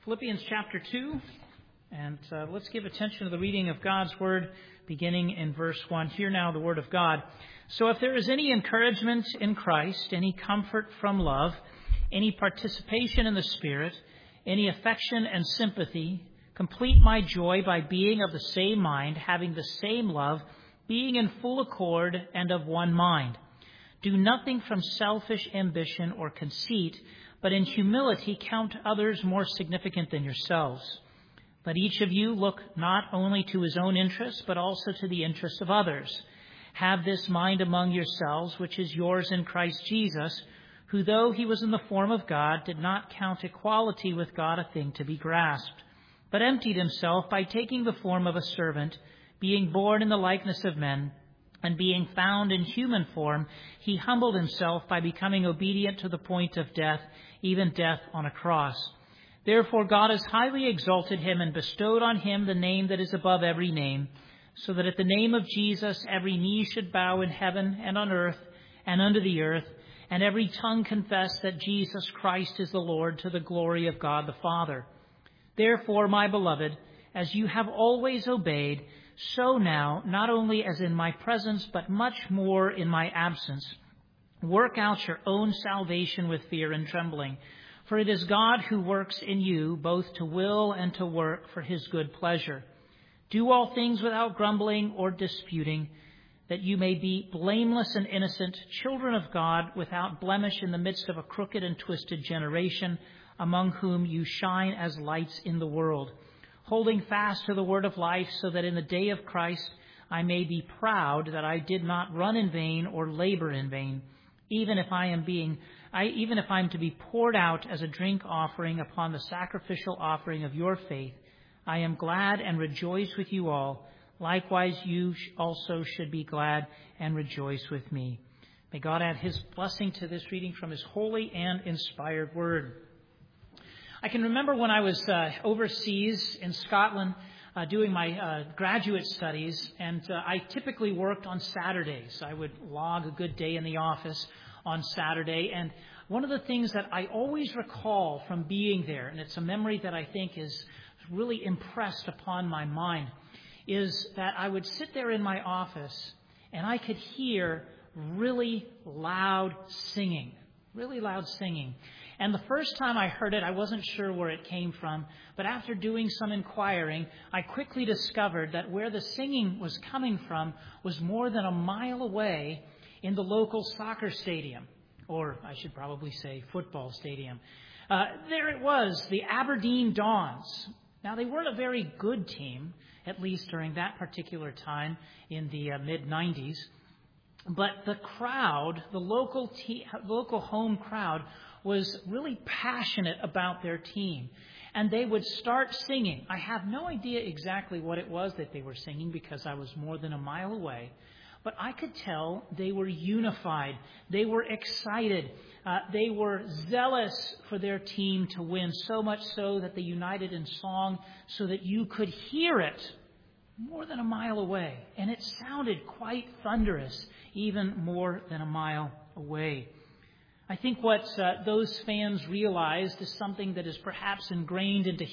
Philippians chapter 2, and let's give attention to the reading of God's Word beginning in verse 1. Hear now the Word of God. So if there is any encouragement in Christ, any comfort from love, any participation in the Spirit, any affection and sympathy, complete my joy by being of the same mind, having the same love, being in full accord and of one mind. Do nothing from selfish ambition or conceit, but in humility count others more significant than yourselves. Let each of you look not only to his own interests, but also to the interests of others. Have this mind among yourselves, which is yours in Christ Jesus, who, though he was in the form of God, did not count equality with God a thing to be grasped, but emptied himself by taking the form of a servant, being born in the likeness of men, and being found in human form, he humbled himself by becoming obedient to the point of death, even death on a cross. Therefore God has highly exalted him and bestowed on him the name that is above every name, so that at the name of Jesus every knee should bow in heaven and on earth and under the earth, and every tongue confess that Jesus Christ is the Lord, to the glory of God the Father. Therefore, my beloved, as you have always obeyed, so now, not only as in my presence, but much more in my absence, work out your own salvation with fear and trembling. For it is God who works in you both to will and to work for his good pleasure. Do all things without grumbling or disputing, that you may be blameless and innocent, children of God, without blemish in the midst of a crooked and twisted generation, among whom you shine as lights in the world, holding fast to the word of life, so that in the day of Christ I may be proud that I did not run in vain or labor in vain, even if I am to be poured out as a drink offering upon the sacrificial offering of your faith. I am glad and rejoice with you all. Likewise, you also should be glad and rejoice with me. May God add his blessing to this reading from his holy and inspired word. I can remember when I was overseas in Scotland doing my graduate studies, and I typically worked on Saturdays. I would log a good day in the office on Saturday, and one of the things that I always recall from being there, and it's a memory that I think is really impressed upon my mind, is that I would sit there in my office and I could hear really loud singing. And the first time I heard it, I wasn't sure where it came from, but after doing some inquiring, I quickly discovered that where the singing was coming from was more than a mile away in the local soccer stadium, or I should probably say football stadium. There it was, the Aberdeen Dons. Now, they weren't a very good team, at least during that particular time in the mid-90s, but the crowd, the local home crowd, was really passionate about their team. And they would start singing. I have no idea exactly what it was that they were singing because I was more than a mile away. But I could tell they were unified. They were excited. They were zealous for their team to win, so much so that they united in song so that you could hear it more than a mile away. And it sounded quite thunderous, even more than a mile away. I think what those fans realized is something that is perhaps ingrained into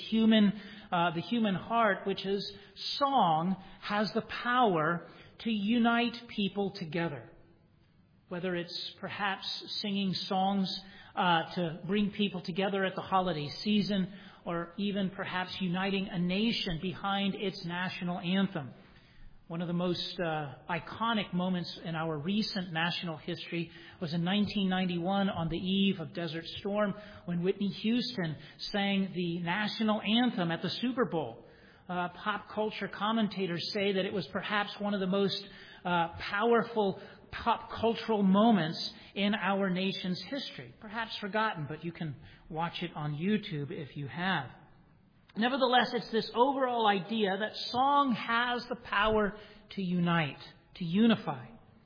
the human heart, which is song has the power to unite people together. Whether it's perhaps singing songs to bring people together at the holiday season, or even perhaps uniting a nation behind its national anthem. One of the most iconic moments in our recent national history was in 1991 on the eve of Desert Storm when Whitney Houston sang the national anthem at the Super Bowl. Pop culture commentators say that it was perhaps one of the most powerful pop cultural moments in our nation's history. Perhaps forgotten, but you can watch it on YouTube if you have. Nevertheless, it's this overall idea that song has the power to unite, to unify.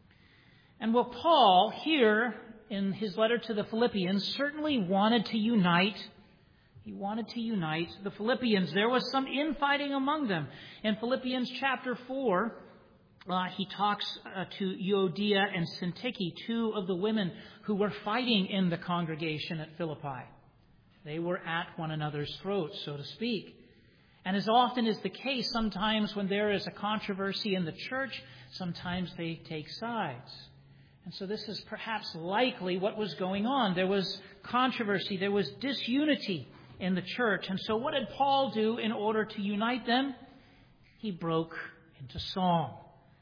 And well, Paul, here in his letter to the Philippians, certainly wanted to unite. He wanted to unite the Philippians. There was some infighting among them. In Philippians chapter 4, he talks to Euodia and Syntyche, two of the women who were fighting in the congregation at Philippi. They were at one another's throats, so to speak. And as often is the case, sometimes when there is a controversy in the church, sometimes they take sides. And so this is perhaps likely what was going on. There was controversy, there was disunity in the church. And so what did Paul do in order to unite them? He broke into song.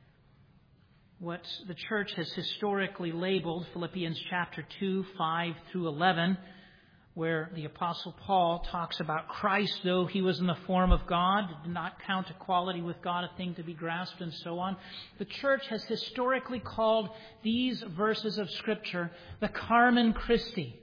What the church has historically labeled Philippians chapter 2, 5 through 11, where the Apostle Paul talks about Christ, though he was in the form of God, did not count equality with God a thing to be grasped, and so on. The church has historically called these verses of Scripture the Carmen Christi,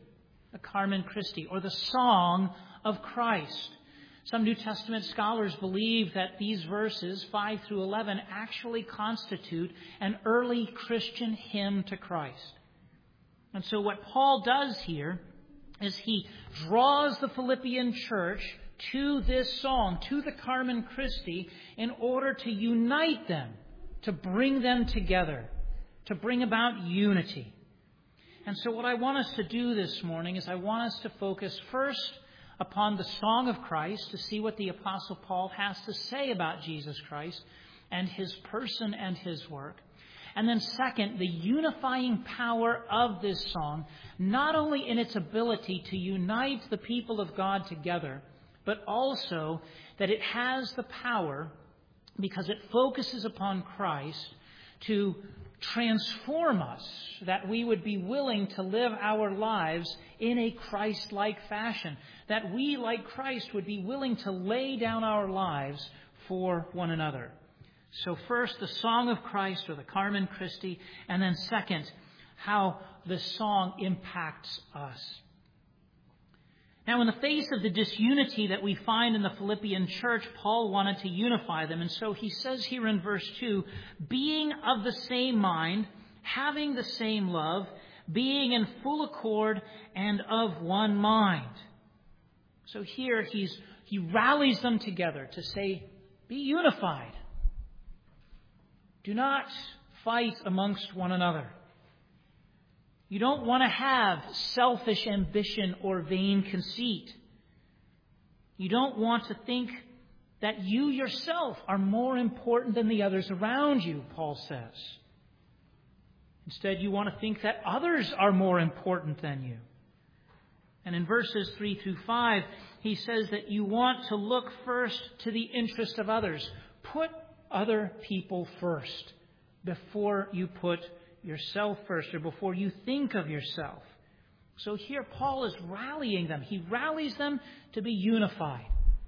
or the Song of Christ. Some New Testament scholars believe that these verses, 5 through 11, actually constitute an early Christian hymn to Christ. And so what Paul does here is he draws the Philippian church to this song, to the Carmen Christi, in order to unite them, to bring them together, to bring about unity. And so what I want us to do this morning is I want us to focus first upon the song of Christ, to see what the Apostle Paul has to say about Jesus Christ and his person and his work. And then second, the unifying power of this song, not only in its ability to unite the people of God together, but also that it has the power, because it focuses upon Christ, to transform us, that we would be willing to live our lives in a Christ-like fashion, that we, like Christ, would be willing to lay down our lives for one another. So first, the song of Christ, or the Carmen Christi, and then second, how the song impacts us. Now, in the face of the disunity that we find in the Philippian church, Paul wanted to unify them. And so he says here in verse 2, being of the same mind, having the same love, being in full accord and of one mind. So here he rallies them together to say, be unified. Do not fight amongst one another. You don't want to have selfish ambition or vain conceit. You don't want to think that you yourself are more important than the others around you, Paul says. Instead, you want to think that others are more important than you. And in verses 3 through 5, he says that you want to look first to the interest of others. Put other people first before you put yourself first, or before you think of yourself. So here Paul is rallying them. He rallies them to be unified,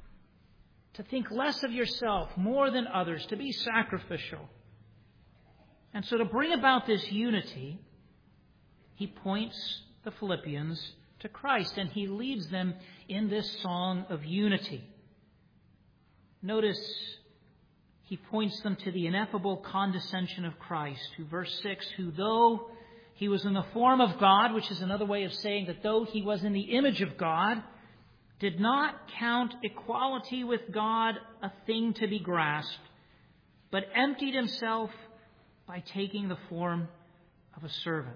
to think less of yourself, more than others, to be sacrificial. And so to bring about this unity, he points the Philippians to Christ, and he leads them in this song of unity. Notice he points them to the ineffable condescension of Christ, who, verse 6, who though he was in the form of God, which is another way of saying that though he was in the image of God, did not count equality with God a thing to be grasped, but emptied himself by taking the form of a servant.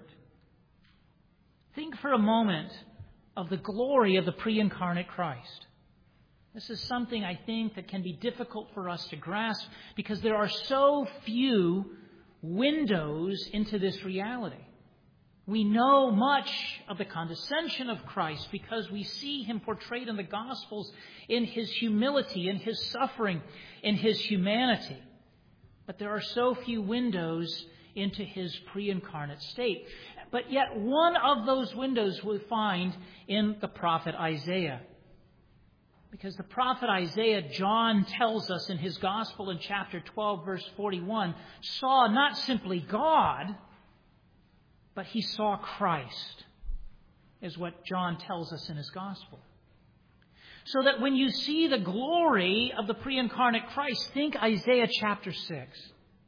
Think for a moment of the glory of the pre-incarnate Christ. This is something, I think, that can be difficult for us to grasp because there are so few windows into this reality. We know much of the condescension of Christ because we see him portrayed in the Gospels in his humility, in his suffering, in his humanity. But there are so few windows into his pre-incarnate state. But yet one of those windows we find in the prophet Isaiah. Because the prophet Isaiah, John tells us in his gospel in chapter 12, verse 41, saw not simply God, but he saw Christ, is what John tells us in his gospel. So that when you see the glory of the pre-incarnate Christ, think Isaiah chapter 6.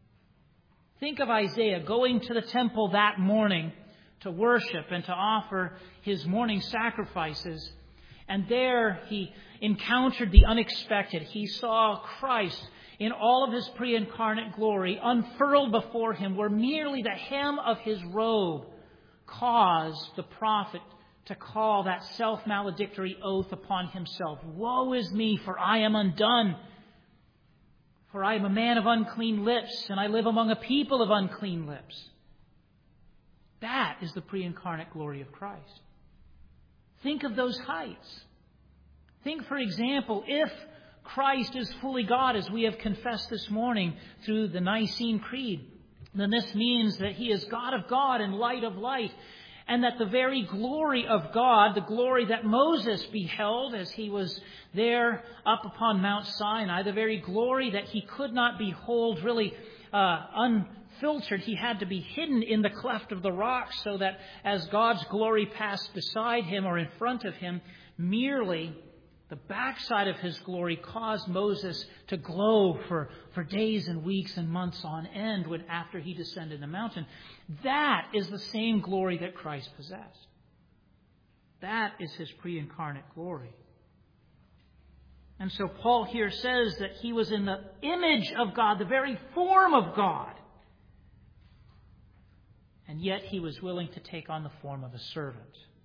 Think of Isaiah going to the temple that morning to worship and to offer his morning sacrifices. And there he encountered the unexpected. He saw Christ in all of his pre-incarnate glory unfurled before him, where merely the hem of his robe caused the prophet to call that self-maledictory oath upon himself. Woe is me, for I am undone. For I am a man of unclean lips, and I live among a people of unclean lips. That is the pre-incarnate glory of Christ. Think of those heights. Think, for example, if Christ is fully God, as we have confessed this morning through the Nicene Creed, then this means that he is God of God and light of light, and that the very glory of God, the glory that Moses beheld as he was there up upon Mount Sinai, the very glory that he could not behold really unfiltered, he had to be hidden in the cleft of the rock so that as God's glory passed beside him or in front of him, merely the backside of his glory caused Moses to glow for days and weeks and months on end when after he descended the mountain. That is the same glory that Christ possessed. That is his pre-incarnate glory. And so Paul here says that he was in the image of God, the very form of God. And yet he was willing to take on the form of a servant.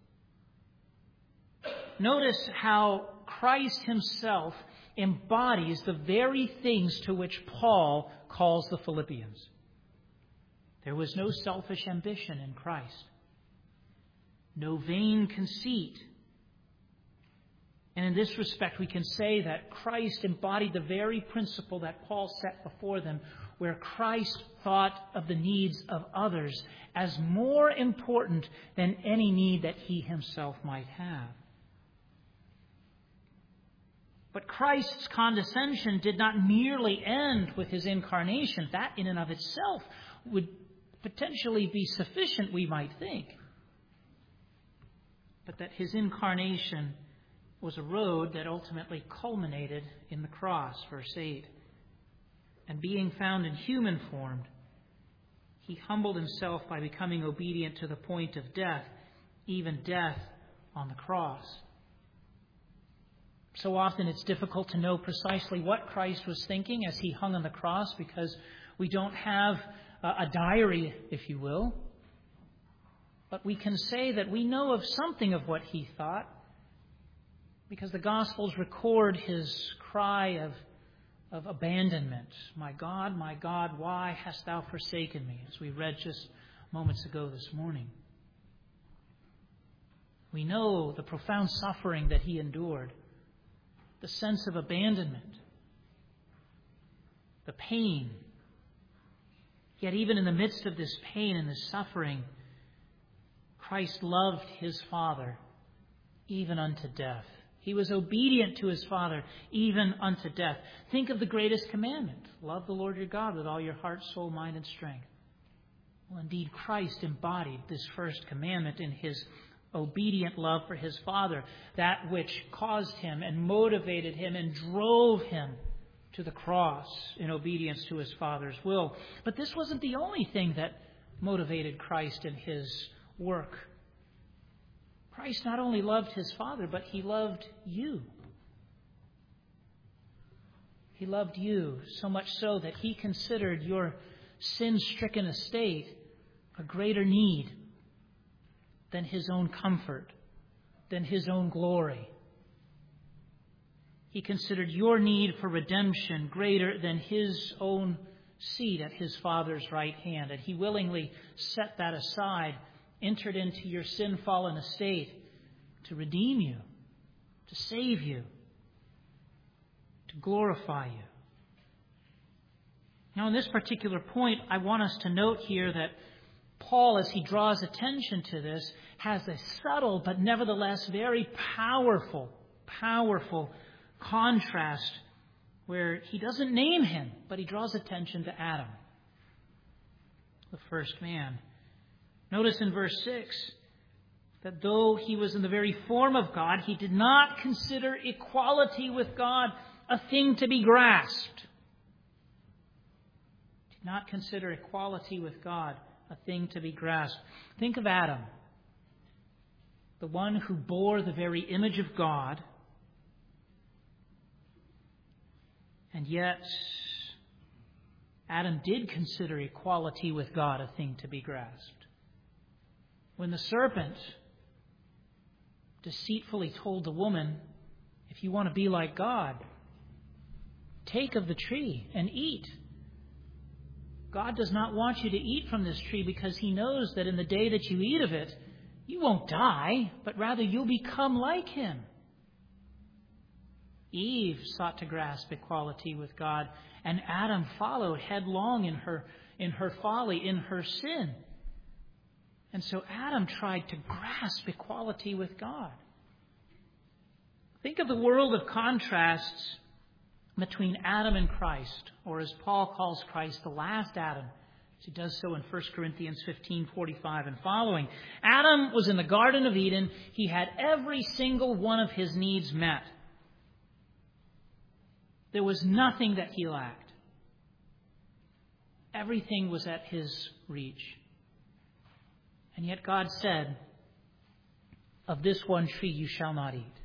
Notice how Christ himself embodies the very things to which Paul calls the Philippians. There was no selfish ambition in Christ, no vain conceit. And in this respect, we can say that Christ embodied the very principle that Paul set before them, where Christ thought of the needs of others as more important than any need that he himself might have. But Christ's condescension did not merely end with his incarnation. That in and of itself would potentially be sufficient, we might think. But that his incarnation was a road that ultimately culminated in the cross, verse 8. And being found in human form, he humbled himself by becoming obedient to the point of death, even death on the cross. So often it's difficult to know precisely what Christ was thinking as he hung on the cross because we don't have a diary, if you will. But we can say that we know of something of what he thought because the Gospels record his cry of abandonment. My God, why hast thou forsaken me? As we read just moments ago this morning. We know the profound suffering that he endured. The sense of abandonment, the pain. Yet even in the midst of this pain and this suffering, Christ loved his Father even unto death. He was obedient to his Father even unto death. Think of the greatest commandment. Love the Lord your God with all your heart, soul, mind, and strength. Well, indeed, Christ embodied this first commandment in his obedient love for his Father, that which caused him and motivated him and drove him to the cross in obedience to his Father's will. But this wasn't the only thing that motivated Christ in his work. Christ not only loved his Father, but he loved you. He loved you so much so that he considered your sin-stricken estate a greater need than his own comfort, than his own glory. He considered your need for redemption greater than his own seat at his Father's right hand. And he willingly set that aside, entered into your sin-fallen estate to redeem you, to save you, to glorify you. Now, in this particular point, I want us to note here that Paul, as he draws attention to this, has a subtle but nevertheless very powerful contrast where he doesn't name him, but he draws attention to Adam, the first man. Notice in verse 6 that though he was in the very form of God, he did not consider equality with God a thing to be grasped. Did not consider equality with God a thing to be grasped. Think of Adam, the one who bore the very image of God, and yet Adam did consider equality with God a thing to be grasped. When the serpent deceitfully told the woman, if you want to be like God, take of the tree and eat. God does not want you to eat from this tree because He knows that in the day that you eat of it, you won't die, but rather you'll become like Him. Eve sought to grasp equality with God, and Adam followed headlong in her folly, in her sin. And so Adam tried to grasp equality with God. Think of the world of contrasts between Adam and Christ, or as Paul calls Christ, the last Adam, as he does so in 1 Corinthians 15:45 and following. Adam was in the Garden of Eden. He had every single one of his needs met. There was nothing that he lacked. Everything was at his reach. And yet God said, of this one tree you shall not eat.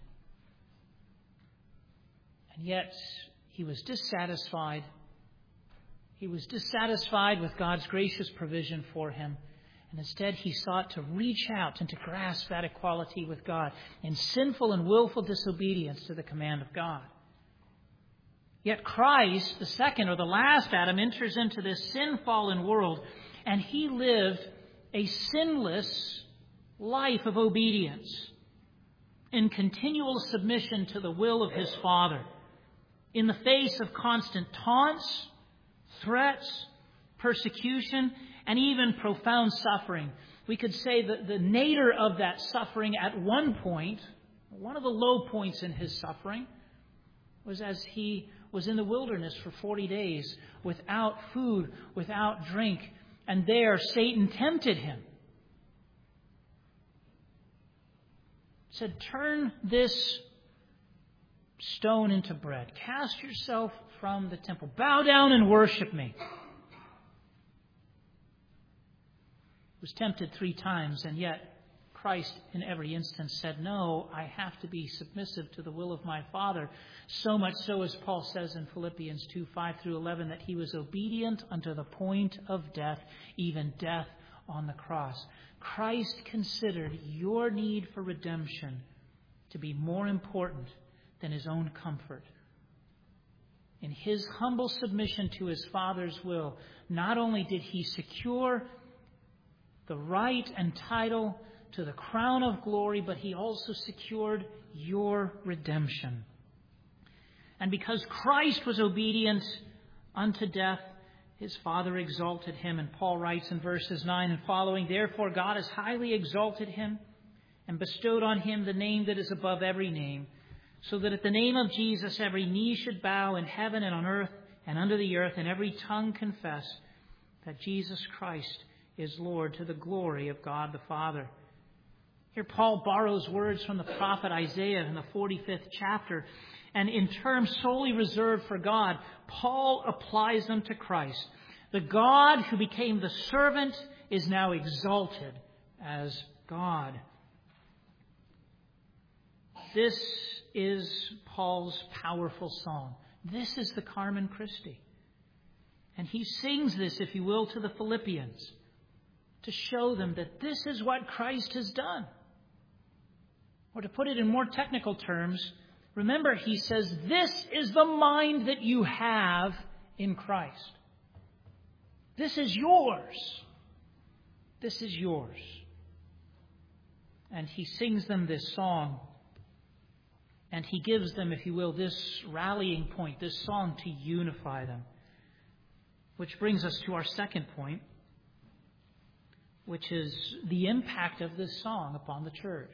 And yet he was dissatisfied. He was dissatisfied with God's gracious provision for him. And instead he sought to reach out and to grasp that equality with God in sinful and willful disobedience to the command of God. Yet Christ, the second or the last Adam, enters into this sin-fallen world, and he lived a sinless life of obedience in continual submission to the will of his Father, in the face of constant taunts, threats, persecution, and even profound suffering. We could say that the nadir of that suffering at one point, one of the low points in his suffering, was as he was in the wilderness for 40 days without food, without drink. And there Satan tempted him. Said, turn this stone into bread. Cast yourself from the temple. Bow down and worship me. He was tempted 3 times, and yet Christ in every instance said, no, I have to be submissive to the will of my Father. So much so, as Paul says in Philippians 2:5-11, that he was obedient unto the point of death, even death on the cross. Christ considered your need for redemption to be more important than his own comfort. In his humble submission to his Father's will, not only did he secure the right and title to the crown of glory, but he also secured your redemption. And because Christ was obedient unto death, his Father exalted him. And Paul writes in verses 9 and following, therefore God has highly exalted him and bestowed on him the name that is above every name, so that at the name of Jesus every knee should bow in heaven and on earth and under the earth, and every tongue confess that Jesus Christ is Lord, to the glory of God the Father. Here Paul borrows words from the prophet Isaiah in the 45th chapter, and in terms solely reserved for God, Paul applies them to Christ. The God who became the servant is now exalted as God. This is Paul's powerful song. This is the Carmen Christi. And he sings this, if you will, to the Philippians to show them that this is what Christ has done. Or to put it in more technical terms, remember, he says, this is the mind that you have in Christ. This is yours. This is yours. And he sings them this song. And he gives them, if you will, this rallying point, this song to unify them. Which brings us to our second point, which is the impact of this song upon the church.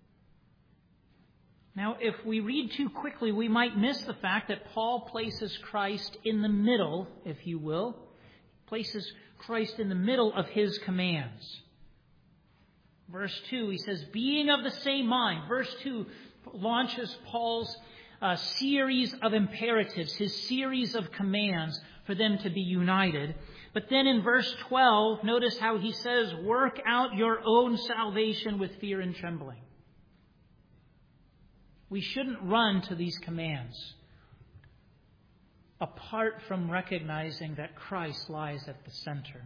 Now, if we read too quickly, we might miss the fact that Paul places Christ in the middle, if you will. Places Christ in the middle of his commands. Verse 2, he says, being of the same mind. Verse 2 launches Paul's series of imperatives, his series of commands for them to be united. But then in verse 12, notice how he says, work out your own salvation with fear and trembling. We shouldn't run to these commands apart from recognizing that Christ lies at the center.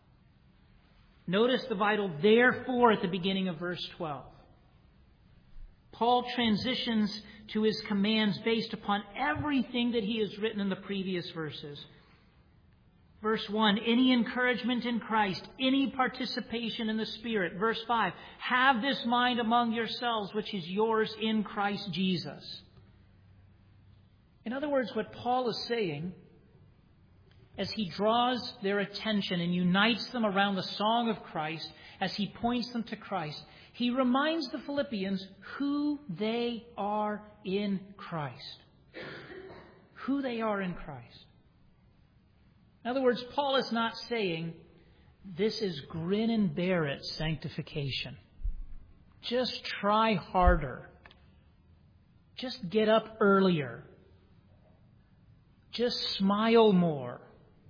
Notice the vital therefore at the beginning of verse 12. Paul transitions to his commands based upon everything that he has written in the previous verses. Verse 1, any encouragement in Christ, any participation in the Spirit. Verse 5, have this mind among yourselves, which is yours in Christ Jesus. In other words, what Paul is saying, as he draws their attention and unites them around the song of Christ, as he points them to Christ, he reminds the Philippians who they are in Christ. Who they are in Christ. In other words, Paul is not saying this is grin and bear it sanctification. Just try harder. Just get up earlier. Just smile more.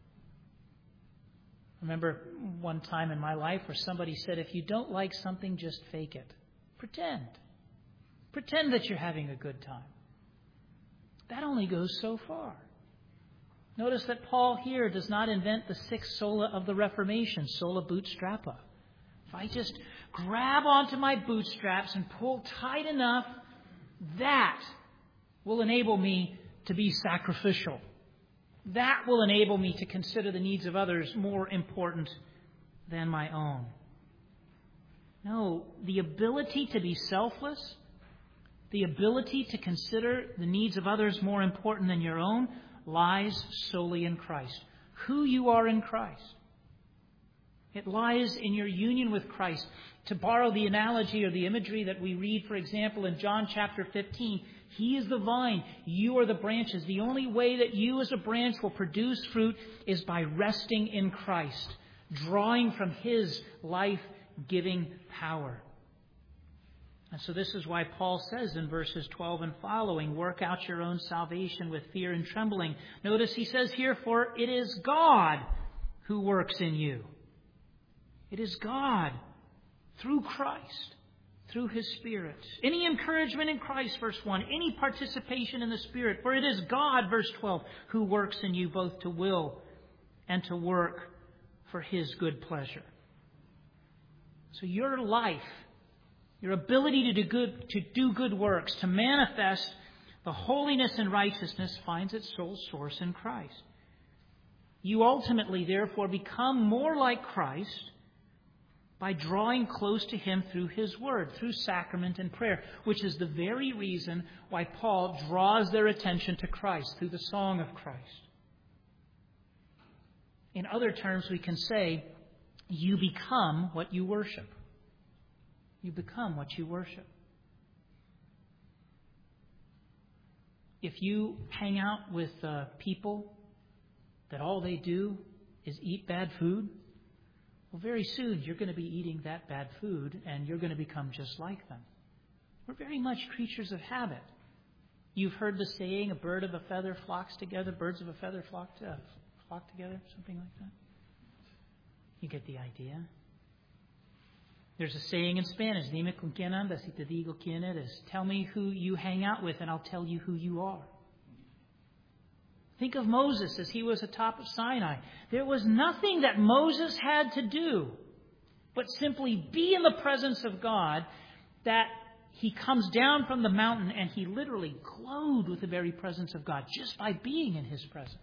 I remember one time in my life where somebody said, if you don't like something, just fake it. Pretend. Pretend that you're having a good time. That only goes so far. Notice that Paul here does not invent the sixth sola of the Reformation, sola bootstrappa. If I just grab onto my bootstraps and pull tight enough, that will enable me to be sacrificial. That will enable me to consider the needs of others more important than my own. No, the ability to be selfless, the ability to consider the needs of others more important than your own, lies solely in Christ. Who you are in Christ. It lies in your union with Christ. To borrow the analogy or the imagery that we read, for example, in John chapter 15, He is the vine, you are the branches. The only way that you as a branch will produce fruit is by resting in Christ, drawing from His life-giving power. And so this is why Paul says in verses 12 and following, work out your own salvation with fear and trembling. Notice he says here, for it is God who works in you. It is God through Christ, through His Spirit. Any encouragement in Christ, verse 1. Any participation in the Spirit. For it is God, verse 12, who works in you both to will and to work for His good pleasure. So your life, your ability to do good works, to manifest the holiness and righteousness finds its sole source in Christ. You ultimately, therefore, become more like Christ by drawing close to Him through His Word, through sacrament and prayer, which is the very reason why Paul draws their attention to Christ through the song of Christ. In other terms, we can say, you become what you worship. You become what you worship. If you hang out with people that all they do is eat bad food, well, very soon you're going to be eating that bad food and you're going to become just like them. We're very much creatures of habit. You've heard the saying, a bird of a feather flocks together, birds of a feather flock together, something like that. You get the idea. There's a saying in Spanish, dime con quién andas y te digo quién eres. Tell me who you hang out with and I'll tell you who you are. Think of Moses as he was atop of Sinai. There was nothing that Moses had to do but simply be in the presence of God, that he comes down from the mountain and he literally glowed with the very presence of God just by being in His presence.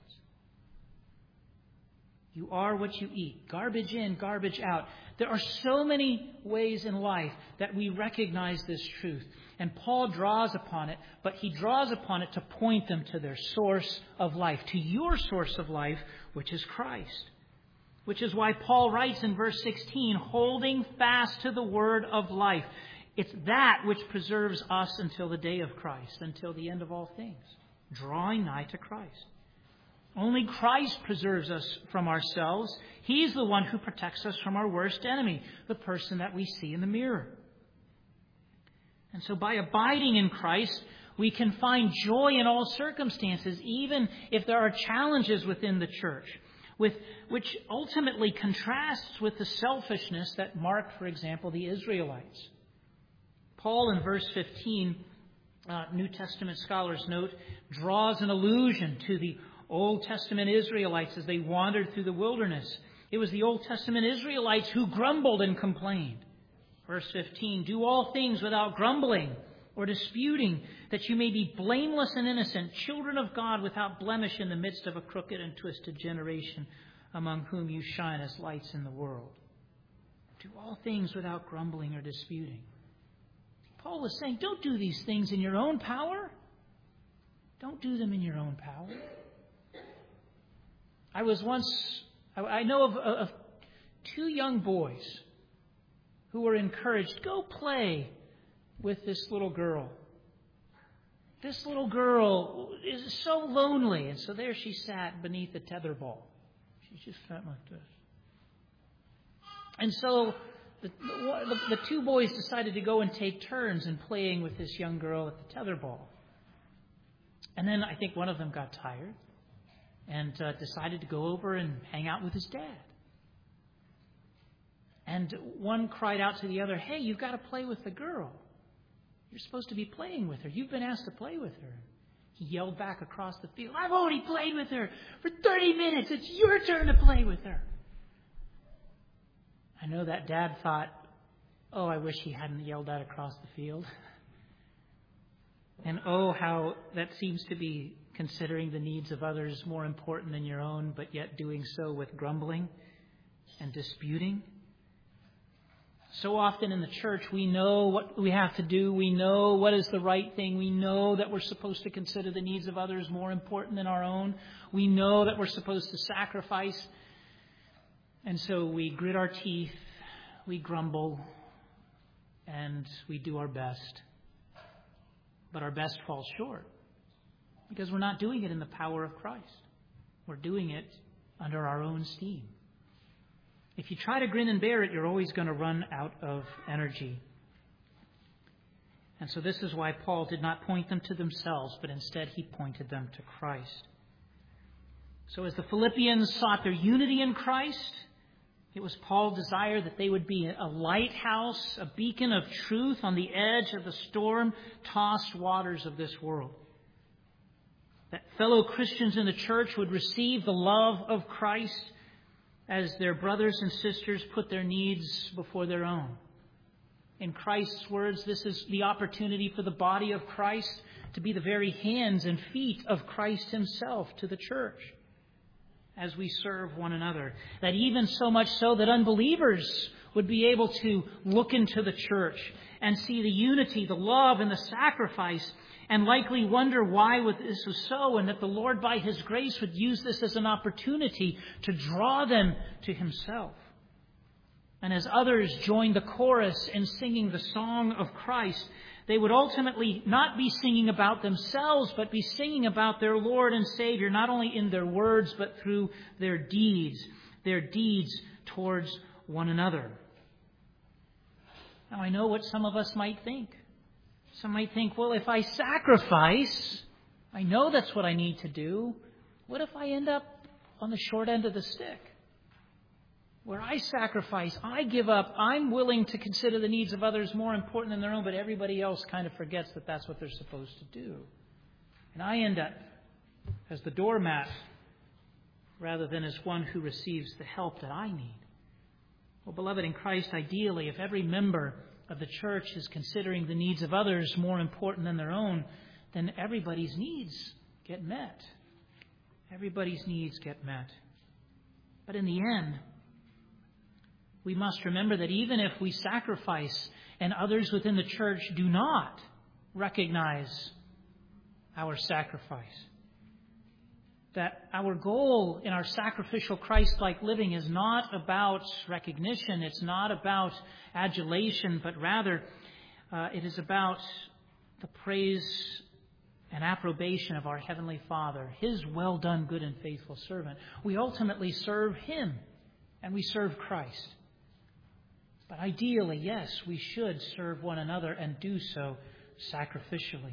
You are what you eat. Garbage in, garbage out. There are so many ways in life that we recognize this truth. And Paul draws upon it, but he draws upon it to point them to their source of life, to your source of life, which is Christ. Which is why Paul writes in verse 16, holding fast to the word of life. It's that which preserves us until the day of Christ, until the end of all things. Drawing nigh to Christ. Only Christ preserves us from ourselves. He's the one who protects us from our worst enemy, the person that we see in the mirror. And so by abiding in Christ, we can find joy in all circumstances, even if there are challenges within the church, which ultimately contrasts with the selfishness that marked, for example, the Israelites. Paul in verse 15, New Testament scholars note, draws an allusion to the Old Testament Israelites as they wandered through the wilderness. It was the Old Testament Israelites who grumbled and complained. Verse 15, do all things without grumbling or disputing, that you may be blameless and innocent, children of God without blemish in the midst of a crooked and twisted generation, among whom you shine as lights in the world. Do all things without grumbling or disputing. Paul is saying, don't do these things in your own power. Don't do them in your own power. I know of two young boys who were encouraged, go play with this little girl. This little girl is so lonely. And so there she sat beneath the tetherball. She just sat like this. And so the two boys decided to go and take turns in playing with this young girl at the tetherball. And then I think one of them got tired and decided to go over and hang out with his dad. And one cried out to the other, hey, you've got to play with the girl. You're supposed to be playing with her. You've been asked to play with her. He yelled back across the field, I've already played with her for 30 minutes. It's your turn to play with her. I know that dad thought, oh, I wish he hadn't yelled that across the field. And oh, how that seems to be considering the needs of others more important than your own, but yet doing so with grumbling and disputing. So often in the church, we know what we have to do. We know what is the right thing. We know that we're supposed to consider the needs of others more important than our own. We know that we're supposed to sacrifice. And so we grit our teeth, we grumble, and we do our best. But our best falls short because we're not doing it in the power of Christ. We're doing it under our own steam. If you try to grin and bear it, you're always going to run out of energy. And so this is why Paul did not point them to themselves, but instead he pointed them to Christ. So as the Philippians sought their unity in Christ, it was Paul's desire that they would be a lighthouse, a beacon of truth on the edge of the storm-tossed waters of this world. That fellow Christians in the church would receive the love of Christ as their brothers and sisters put their needs before their own. In Christ's words, this is the opportunity for the body of Christ to be the very hands and feet of Christ himself to the church as we serve one another. That even so much so that unbelievers would be able to look into the church and see the unity, the love, and the sacrifice, and likely wonder why this was so, and that the Lord, by his grace, would use this as an opportunity to draw them to himself. And as others joined the chorus in singing the song of Christ, they would ultimately not be singing about themselves, but be singing about their Lord and Savior, not only in their words, but through their deeds towards one another. Now, I know what some of us might think. Some might think, well, if I sacrifice, I know that's what I need to do. What if I end up on the short end of the stick? Where I sacrifice, I give up, I'm willing to consider the needs of others more important than their own, but everybody else kind of forgets that that's what they're supposed to do. And I end up as the doormat rather than as one who receives the help that I need. Well, beloved in Christ, ideally, if every member of the church is considering the needs of others more important than their own, then everybody's needs get met. Everybody's needs get met. But in the end, we must remember that even if we sacrifice and others within the church do not recognize our sacrifice, that our goal in our sacrificial Christ-like living is not about recognition, it's not about adulation, but rather it is about the praise and approbation of our Heavenly Father, His well done, good and faithful servant. We ultimately serve Him and we serve Christ. But ideally, yes, we should serve one another and do so sacrificially.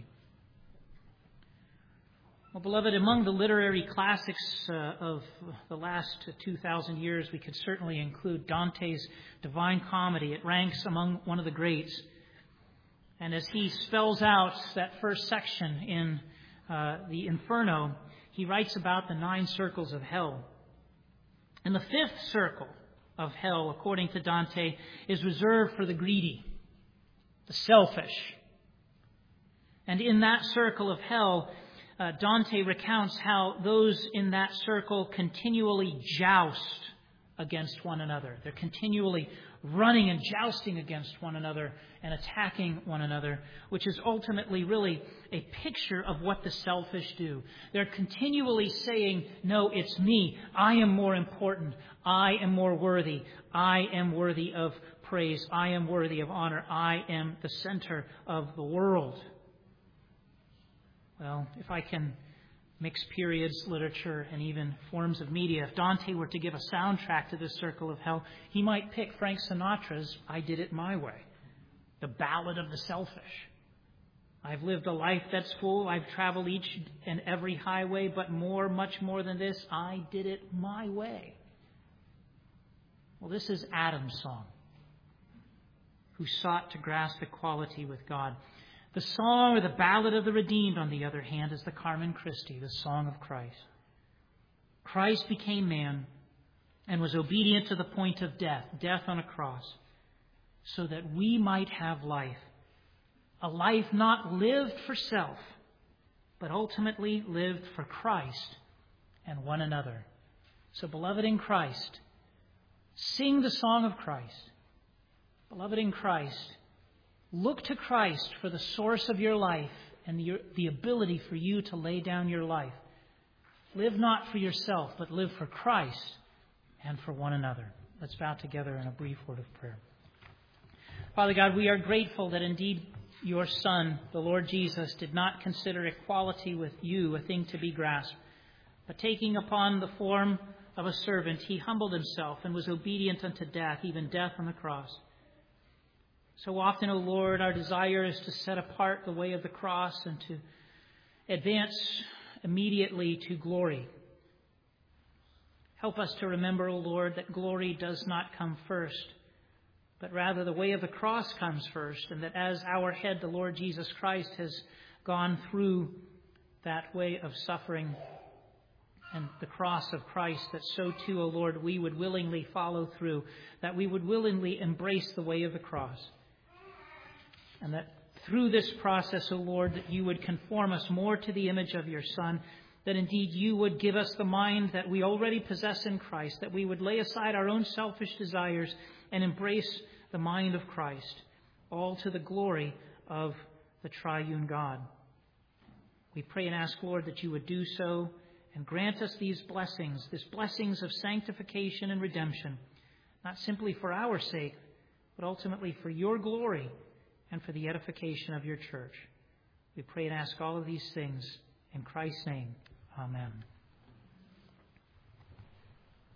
Well, beloved, among the literary classics of the last 2,000 years, we could certainly include Dante's Divine Comedy. It ranks among one of the greats. And as he spells out that first section in the Inferno, he writes about the 9 circles of hell. And the 5th circle of hell, according to Dante, is reserved for the greedy, the selfish, And in that circle of hell, Dante recounts how those in that circle continually joust against one another. They're continually running and jousting against one another and attacking one another, which is ultimately really a picture of what the selfish do. They're continually saying, no, it's me. I am more important. I am more worthy. I am worthy of praise. I am worthy of honor. I am the center of the world. Well, if I can mix periods, literature, and even forms of media, if Dante were to give a soundtrack to this circle of hell, he might pick Frank Sinatra's I Did It My Way, the ballad of the selfish. I've lived a life that's full. I've traveled each and every highway, but much more than this, I did it my way. Well, this is Adam's song, who sought to grasp equality with God. The song or the ballad of the redeemed, on the other hand, is the Carmen Christi, the song of Christ. Christ became man and was obedient to the point of death on a cross, so that we might have life. A life not lived for self, but ultimately lived for Christ and one another. So, beloved in Christ, sing the song of Christ. Beloved in Christ, look to Christ for the source of your life and the ability for you to lay down your life. Live not for yourself, but live for Christ and for one another. Let's bow together in a brief word of prayer. Father God, we are grateful that indeed your Son, the Lord Jesus, did not consider equality with you a thing to be grasped, but taking upon the form of a servant, he humbled himself and was obedient unto death, even death on the cross. So often, O Lord, our desire is to set apart the way of the cross and to advance immediately to glory. Help us to remember, O Lord, that glory does not come first, but rather the way of the cross comes first, and that as our head, the Lord Jesus Christ, has gone through that way of suffering and the cross of Christ, that so too, O Lord, we would willingly follow through, that we would willingly embrace the way of the cross. And that through this process, O Lord, that you would conform us more to the image of your Son, that indeed you would give us the mind that we already possess in Christ, that we would lay aside our own selfish desires and embrace the mind of Christ, all to the glory of the triune God. We pray and ask, Lord, that you would do so and grant us these blessings of sanctification and redemption, not simply for our sake, but ultimately for your glory and for the edification of your church. We pray and ask all of these things in Christ's name. Amen.